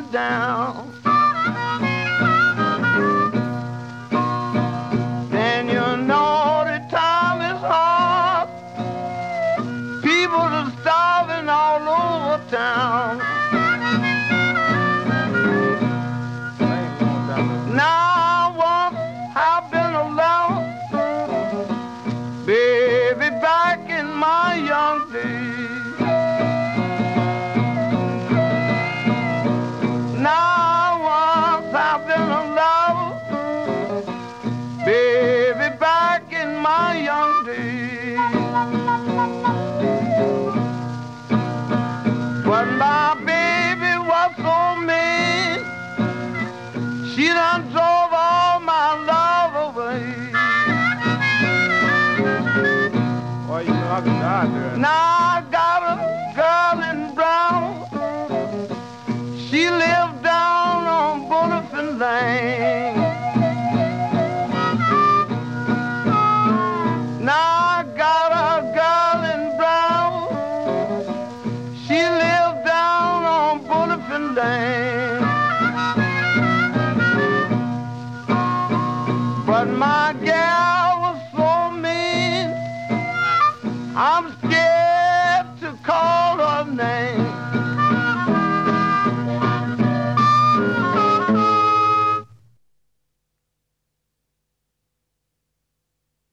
down. Then you know the time is hard. People are starving all over town. Now once I've been alone, baby, back in my young days. Now once I've been alone, baby, back in my young days. But my baby was so mean, she done drove all my love away. Boy, you know I can die there. Now I got a girl in brown. She lived down on Bonifant Lane. Now I got a girl in brown. She lived down on Bonifant Lane. But my gal was so mean, I'm